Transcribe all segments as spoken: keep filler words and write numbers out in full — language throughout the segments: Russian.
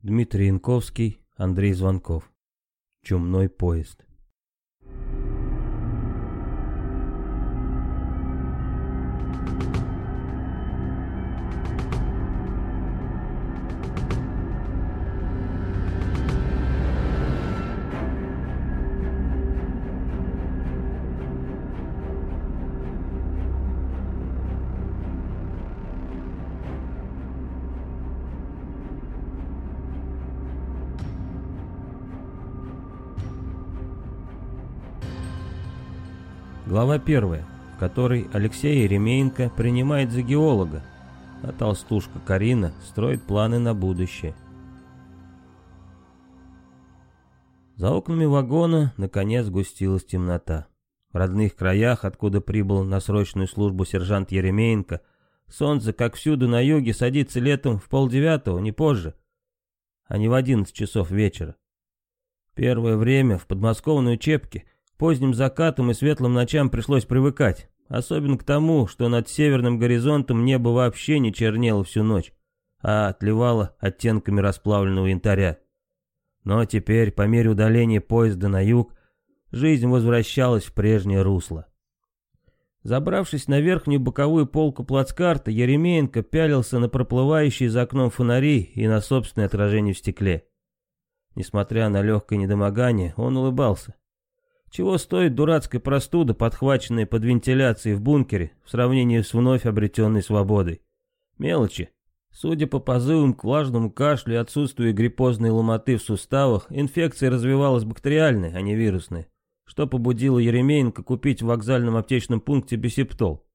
Дмитрий Янковский, Андрей Звонков. Чумной поезд. Глава первая, в которой Алексей Еремеенко принимает за геолога, а толстушка Карина строит планы на будущее. За окнами вагона наконец сгустилась темнота. В родных краях, откуда прибыл на срочную службу сержант Еремеенко, солнце, как всюду на юге, садится летом в полдевятого, не позже, а не в одиннадцать часов вечера. Первое время в подмосковной учебке поздним закатом и светлым ночам пришлось привыкать, особенно к тому, что над северным горизонтом небо вообще не чернело всю ночь, а отливало оттенками расплавленного янтаря. Но теперь, по мере удаления поезда на юг, жизнь возвращалась в прежнее русло. Забравшись на верхнюю боковую полку плацкарта, Еремеенко пялился на проплывающие за окном фонари и на собственное отражение в стекле. Несмотря на легкое недомогание, он улыбался. Чего стоит дурацкая простуда, подхваченная под вентиляцией в бункере, в сравнении с вновь обретенной свободой? Мелочи. Судя по позывам к влажному кашлю и отсутствию гриппозной ломоты в суставах, инфекция развивалась бактериальной, а не вирусной, что побудило Еремеенко купить в вокзальном аптечном пункте бисептол.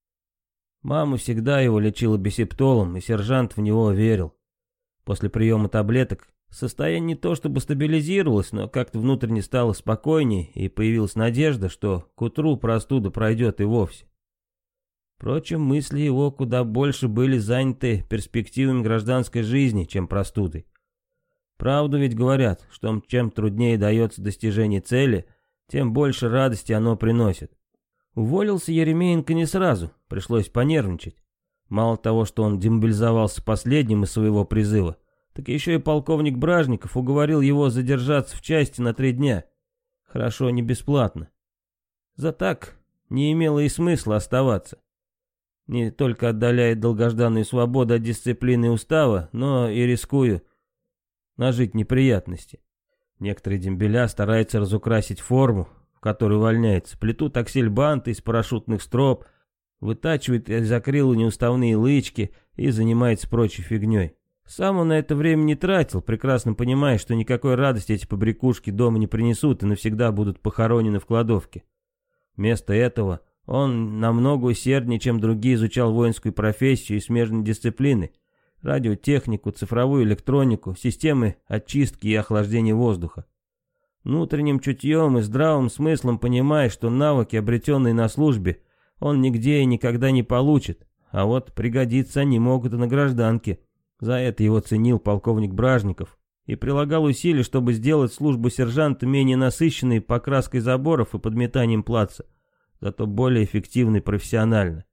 Мама всегда его лечила бисептолом, и сержант в него верил. После приема таблеток состояние не то чтобы стабилизировалось, но как-то внутренне стало спокойнее, и появилась надежда, что к утру простуда пройдет и вовсе. Впрочем, мысли его куда больше были заняты перспективами гражданской жизни, чем простудой. Правду ведь говорят, что чем труднее дается достижение цели, тем больше радости оно приносит. Уволился Еремеенко не сразу, пришлось понервничать. Мало того, что он демобилизовался последним из своего призыва, так еще и полковник Бражников уговорил его задержаться в части на три дня. Хорошо, не бесплатно. За так не имело и смысла оставаться. Не только отдаляет долгожданную свободу от дисциплины и устава, но и рискую нажить неприятности. Некоторые дембеля стараются разукрасить форму, в которой увольняется, плетут аксельбанты из парашютных строп, вытачивают из акрила неуставные лычки и занимается прочей фигней. Сам он на это время не тратил, прекрасно понимая, что никакой радости эти побрякушки дома не принесут и навсегда будут похоронены в кладовке. Вместо этого он намного усерднее, чем другие, изучал воинскую профессию и смежные дисциплины, радиотехнику, цифровую электронику, системы очистки и охлаждения воздуха. Внутренним чутьем и здравым смыслом понимая, что навыки, обретенные на службе, он нигде и никогда не получит, а вот пригодиться они могут и на гражданке. За это его ценил полковник Бражников и прилагал усилия, чтобы сделать службу сержанта менее насыщенной покраской заборов и подметанием плаца, зато более эффективной профессионально.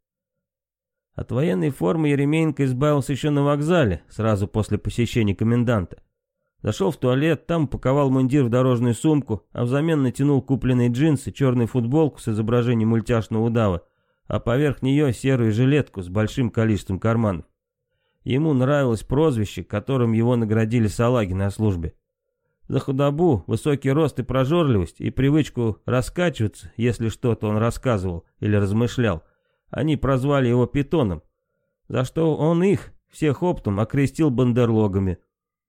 От военной формы Еремеенко избавился еще на вокзале, сразу после посещения коменданта. Зашел в туалет, там упаковал мундир в дорожную сумку, а взамен натянул купленные джинсы, черную футболку с изображением мультяшного удава, а поверх нее серую жилетку с большим количеством карманов. Ему нравилось прозвище, которым его наградили салаги на службе. За худобу, высокий рост и прожорливость, и привычку раскачиваться, если что-то он рассказывал или размышлял, они прозвали его питоном, за что он их, всех оптом, окрестил бандерлогами.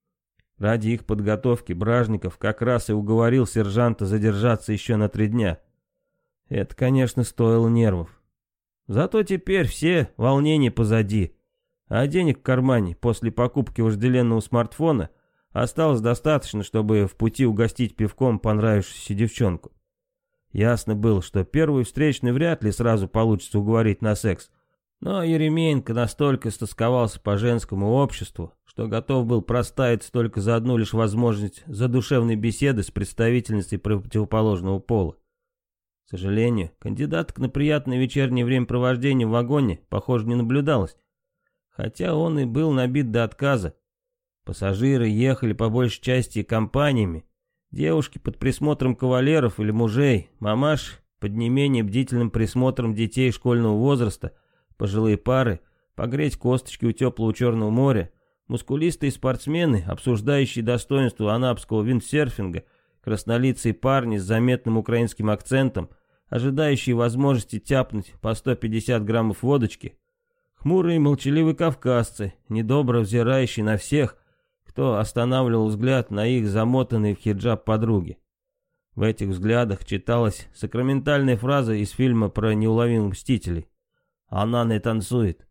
Ради их подготовки Бражников как раз и уговорил сержанта задержаться еще на три дня. Это, конечно, стоило нервов. Зато теперь все волнения позади. А денег в кармане после покупки вожделенного смартфона осталось достаточно, чтобы в пути угостить пивком понравившуюся девчонку. Ясно было, что первую встречную вряд ли сразу получится уговорить на секс, но Еремеенко настолько стосковался по женскому обществу, что готов был проставиться только за одну лишь возможность задушевной беседы с представительницей противоположного пола. К сожалению, кандидаток на приятное вечернее времяпровождение в вагоне, похоже, не наблюдалось. Хотя он и был набит до отказа. Пассажиры ехали по большей части компаниями. Девушки под присмотром кавалеров или мужей, мамаш под не менее бдительным присмотром детей школьного возраста, пожилые пары, погреть косточки у теплого Черного моря, мускулистые спортсмены, обсуждающие достоинства анапского виндсерфинга, краснолицые парни с заметным украинским акцентом, ожидающие возможности тяпнуть по сто пятьдесят граммов водочки, хмурые и молчаливые кавказцы, недобро взирающие на всех, кто останавливал взгляд на их замотанные в хиджаб подруги. В этих взглядах читалась сакраментальная фраза из фильма про неуловимых мстителей: «Она не танцует».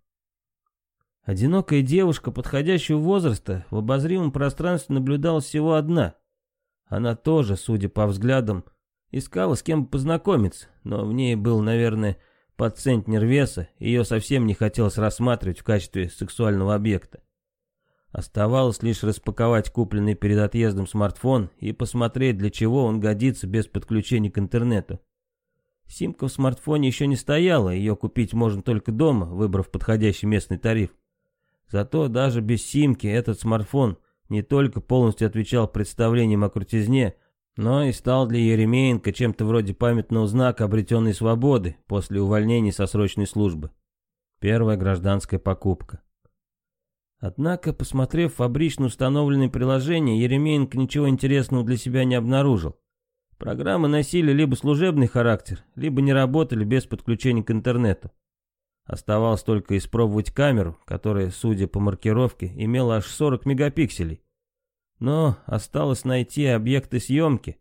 Одинокая девушка подходящего возраста в обозримом пространстве наблюдалась всего одна. Она тоже, судя по взглядам, искала с кем познакомиться, но в ней был, наверное, подцентнер веса, и ее совсем не хотелось рассматривать в качестве сексуального объекта. Оставалось лишь распаковать купленный перед отъездом смартфон и посмотреть, для чего он годится без подключения к интернету. Симка в смартфоне еще не стояла, ее купить можно только дома, выбрав подходящий местный тариф. Зато даже без симки этот смартфон не только полностью отвечал представлениям о крутизне, но и стал для Еремеенко чем-то вроде памятного знака обретенной свободы после увольнения со срочной службы. Первая гражданская покупка. Однако, посмотрев фабрично установленные приложения, Еремеенко ничего интересного для себя не обнаружил. Программы носили либо служебный характер, либо не работали без подключения к интернету. Оставалось только испробовать камеру, которая, судя по маркировке, имела аж сорок мегапикселей. Но осталось найти объекты съемки,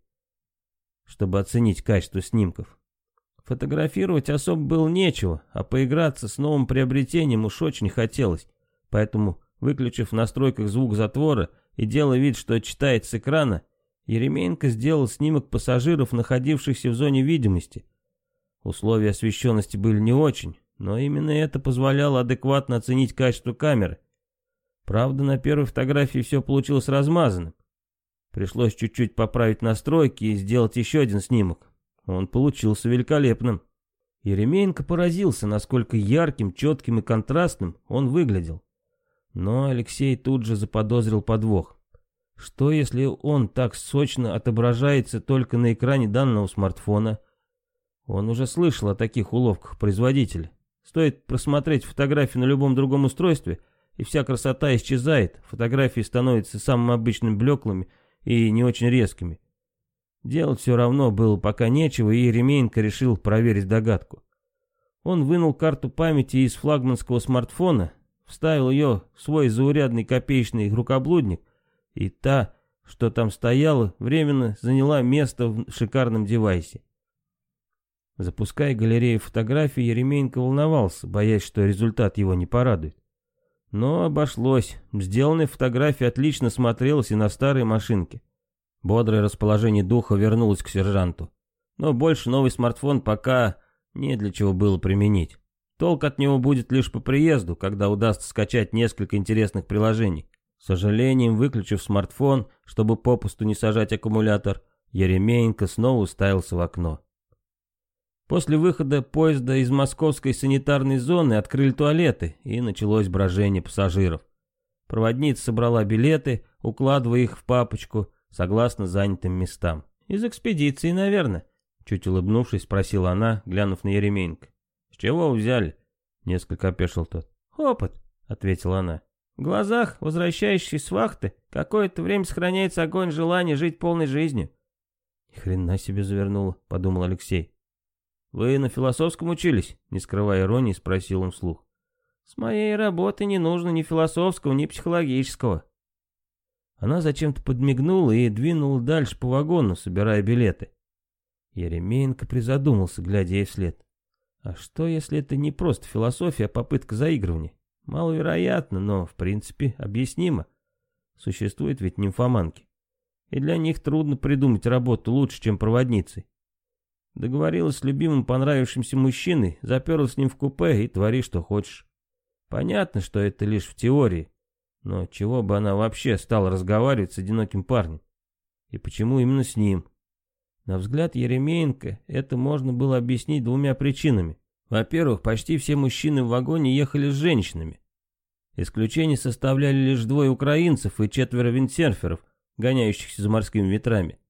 чтобы оценить качество снимков. Фотографировать особо было нечего, а поиграться с новым приобретением уж очень хотелось, поэтому, выключив в настройках звук затвора и делая вид, что читает с экрана, Еремеенко сделал снимок пассажиров, находившихся в зоне видимости. Условия освещенности были не очень, но именно это позволяло адекватно оценить качество камеры. Правда, на первой фотографии все получилось размазанным. Пришлось чуть-чуть поправить настройки и сделать еще один снимок. Он получился великолепным. Еремеенко поразился, насколько ярким, четким и контрастным он выглядел. Но Алексей тут же заподозрил подвох. Что если он так сочно отображается только на экране данного смартфона? Он уже слышал о таких уловках производителя. Стоит просмотреть фотографию на любом другом устройстве, и вся красота исчезает, фотографии становятся самыми обычными блеклыми и не очень резкими. Делать все равно было пока нечего, и Еремеенко решил проверить догадку. Он вынул карту памяти из флагманского смартфона, вставил ее в свой заурядный копеечный рукоблудник, и та, что там стояла, временно заняла место в шикарном девайсе. Запуская галерею фотографий, Еремеенко волновался, боясь, что результат его не порадует. Но обошлось. Сделанная фотография отлично смотрелась и на старой машинке. Бодрое расположение духа вернулось к сержанту. Но больше новый смартфон пока не для чего было применить. Толк от него будет лишь по приезду, когда удастся скачать несколько интересных приложений. С сожалением, выключив смартфон, чтобы попусту не сажать аккумулятор, Еремеенко снова уставился в окно. После выхода поезда из московской санитарной зоны открыли туалеты, и началось брожение пассажиров. Проводница собрала билеты, укладывая их в папочку, согласно занятым местам. «Из экспедиции, наверное», — чуть улыбнувшись, спросила она, глянув на Еремеенко. «С чего вы взяли?» — несколько опешил тот. «Опыт», — ответила она. «В глазах, возвращающейся с вахты, какое-то время сохраняется огонь желания жить полной жизнью». «Ни хрена себе завернула», — подумал Алексей. «Вы на философском учились?» — не скрывая иронии, спросил он вслух. «С моей работы не нужно ни философского, ни психологического». Она зачем-то подмигнула и двинула дальше по вагону, собирая билеты. Еремеенко призадумался, глядя ей вслед. А что, если это не просто философия, а попытка заигрывания? Маловероятно, но, в принципе, объяснимо. Существуют ведь нимфоманки. И для них трудно придумать работу лучше, чем проводницей. Договорилась с любимым понравившимся мужчиной, заперлась с ним в купе и твори, что хочешь. Понятно, что это лишь в теории, но чего бы она вообще стала разговаривать с одиноким парнем? И почему именно с ним? На взгляд Еремеенко это можно было объяснить двумя причинами. Во-первых, почти все мужчины в вагоне ехали с женщинами. Исключение составляли лишь двое украинцев и четверо виндсерферов, гоняющихся за морскими ветрами.